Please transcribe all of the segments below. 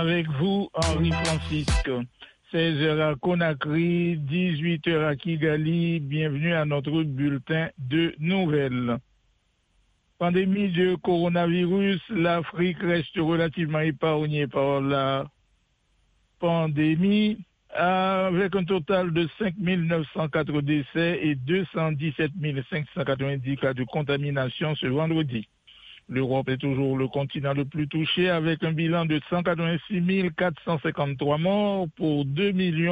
avec vous, Henri Francisque. 16h à Conakry, 18h à Kigali. Bienvenue à notre bulletin de nouvelles. Pandémie de coronavirus, l'Afrique reste relativement épargnée par la pandémie, avec un total de 5 904 décès et 217 590 cas de contamination ce vendredi. L'Europe est toujours le continent le plus touché avec un bilan de 186 453 morts pour 2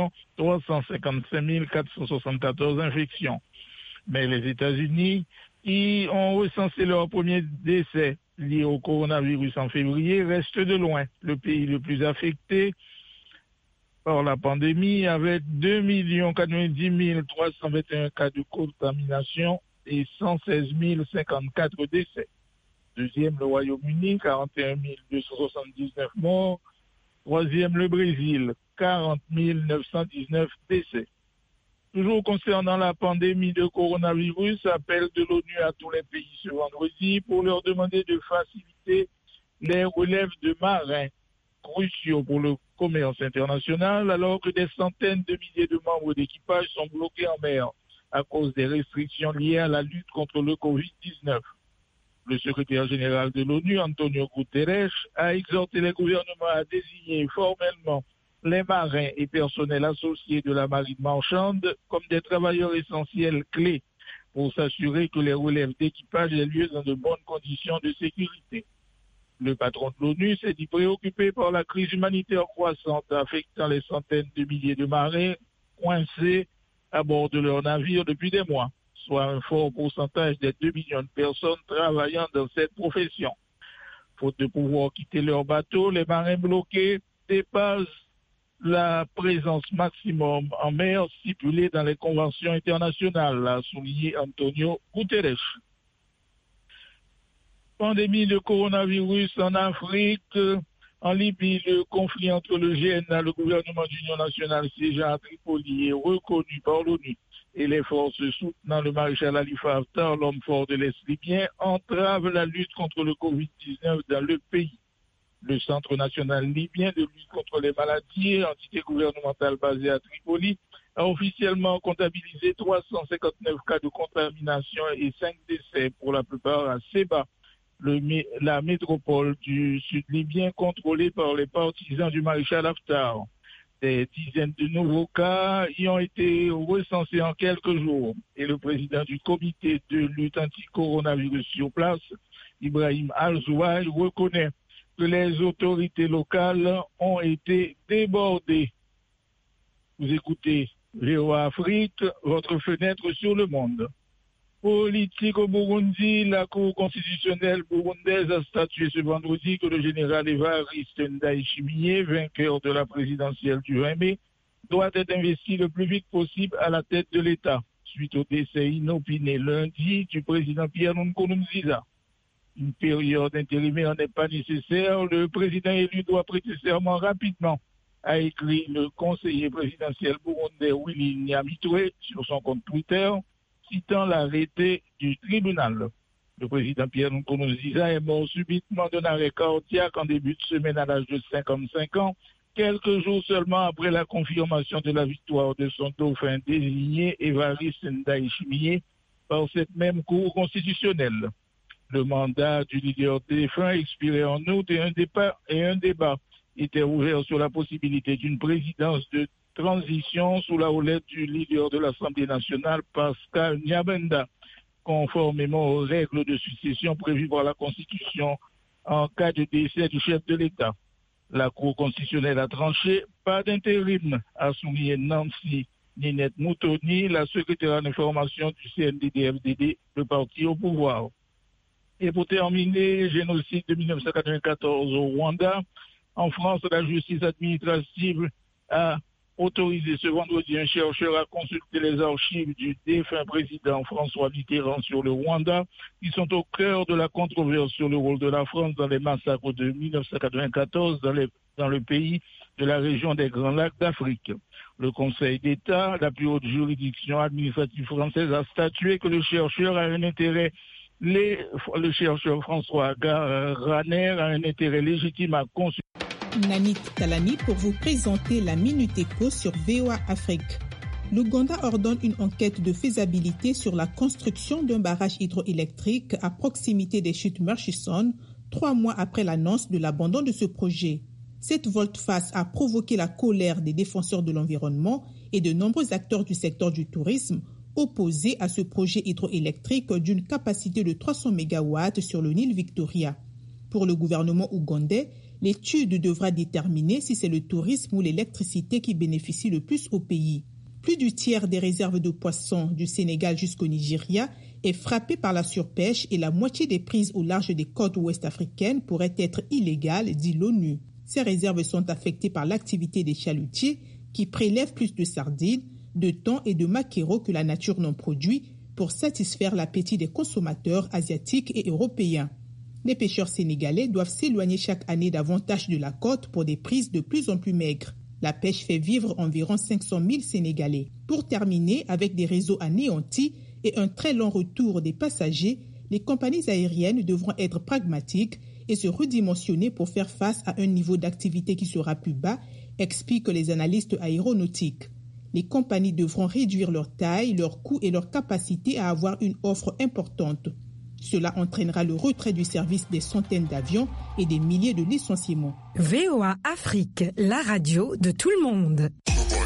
355 474 infections. Mais les États-Unis qui ont recensé leur premier décès lié au coronavirus en février restent de loin le pays le plus affecté par la pandémie avec 2 90 321 cas de contamination et 116 054 décès. Deuxième, le Royaume-Uni, 41 279 morts. Troisième, le Brésil, 40 919 décès. Toujours concernant la pandémie de coronavirus, appel de l'ONU à tous les pays ce vendredi pour leur demander de faciliter les relèves de marins cruciaux pour le commerce international, alors que des centaines de milliers de membres d'équipage sont bloqués en mer à cause des restrictions liées à la lutte contre le Covid-19. Le secrétaire général de l'ONU, Antonio Guterres, a exhorté les gouvernements à désigner formellement les marins et personnels associés de la marine marchande comme des travailleurs essentiels clés pour s'assurer que les relèves d'équipage aient lieu dans de bonnes conditions de sécurité. Le patron de l'ONU s'est dit préoccupé par la crise humanitaire croissante affectant les centaines de milliers de marins coincés à bord de leurs navires depuis des mois, soit un fort pourcentage des 2 millions de personnes travaillant dans cette profession. Faute de pouvoir quitter leur bateau, les marins bloqués dépassent la présence maximum en mer stipulée dans les conventions internationales, a souligné Antonio Guterres. Pandémie de coronavirus en Afrique. En Libye, le conflit entre le GNA, le gouvernement d'union nationale siégeant à Tripoli, est reconnu par l'ONU et les forces soutenant le maréchal Khalifa Haftar, l'homme fort de l'Est libyen, entravent la lutte contre le Covid-19 dans le pays. Le Centre national libyen de lutte contre les maladies, entité gouvernementale basée à Tripoli, a officiellement comptabilisé 359 cas de contamination et 5 décès, pour la plupart à Seba, la métropole du sud libyen contrôlée par les partisans du maréchal Haftar. Des dizaines de nouveaux cas y ont été recensés en quelques jours et le président du comité de lutte anti-coronavirus sur place, Ibrahim Al-Zouaï, reconnaît que les autorités locales ont été débordées. Vous écoutez VOA Afrique, votre fenêtre sur le monde. Politique au Burundi, la Cour constitutionnelle burundaise a statué ce vendredi que le général Évariste Ndayishimiye, vainqueur de la présidentielle du 20 mai, doit être investi le plus vite possible à la tête de l'État, suite au décès inopiné lundi du président Pierre Nkurunziza. Une période intérimaire n'est pas nécessaire, le président élu doit prêter serment rapidement, a écrit le conseiller présidentiel burundais Willy Nyamitwe sur son compte Twitter, citant l'arrêté du tribunal. Le président Pierre Nkurunziza est mort subitement d'un arrêt cardiaque en début de semaine à l'âge de 55 ans, quelques jours seulement après la confirmation de la victoire de son dauphin désigné, Évariste Ndayishimiye, par cette même Cour constitutionnelle. Le mandat du leader défunt expirait en août et un débat était ouvert sur la possibilité d'une présidence de transition sous la houlette du leader de l'Assemblée nationale, Pascal Nyabenda, conformément aux règles de succession prévues par la Constitution en cas de décès du chef de l'État. La Cour constitutionnelle a tranché, pas d'intérim, a souligné Nancy Ninette Moutoni, la secrétaire d'information du CNDD-FDD, le parti au pouvoir. Et pour terminer, génocide de 1994 au Rwanda, en France, la justice administrative a autorisé ce vendredi un chercheur à consulter les archives du défunt président François Mitterrand sur le Rwanda, qui sont au cœur de la controverse sur le rôle de la France dans les massacres de 1994 dans le pays de la région des Grands Lacs d'Afrique. Le Conseil d'État, la plus haute juridiction administrative française, a statué que le chercheur a un intérêt le chercheur François Raner a un intérêt légitime à consulter. Nanit Talani pour vous présenter la Minute Éco sur VOA Afrique. L'Ouganda ordonne une enquête de faisabilité sur la construction d'un barrage hydroélectrique à proximité des chutes Murchison, 3 mois après l'annonce de l'abandon de ce projet. Cette volte-face a provoqué la colère des défenseurs de l'environnement et de nombreux acteurs du secteur du tourisme opposés à ce projet hydroélectrique d'une capacité de 300 MW sur le Nil Victoria. Pour le gouvernement ougandais, l'étude devra déterminer si c'est le tourisme ou l'électricité qui bénéficie le plus au pays. Plus du tiers des réserves de poissons du Sénégal jusqu'au Nigeria est frappé par la surpêche et la moitié des prises au large des côtes ouest africaines pourraient être illégales, dit l'ONU. Ces réserves sont affectées par l'activité des chalutiers qui prélèvent plus de sardines, de thon et de maquereaux que la nature n'en produit pour satisfaire l'appétit des consommateurs asiatiques et européens. Les pêcheurs sénégalais doivent s'éloigner chaque année davantage de la côte pour des prises de plus en plus maigres. La pêche fait vivre environ 500 000 Sénégalais. Pour terminer, avec des réseaux anéantis et un très long retour des passagers, les compagnies aériennes devront être pragmatiques et se redimensionner pour faire face à un niveau d'activité qui sera plus bas, expliquent les analystes aéronautiques. Les compagnies devront réduire leur taille, leurs coûts et leur capacité à avoir une offre importante. Cela entraînera le retrait du service des centaines d'avions et des milliers de licenciements. VOA Afrique, la radio de tout le monde.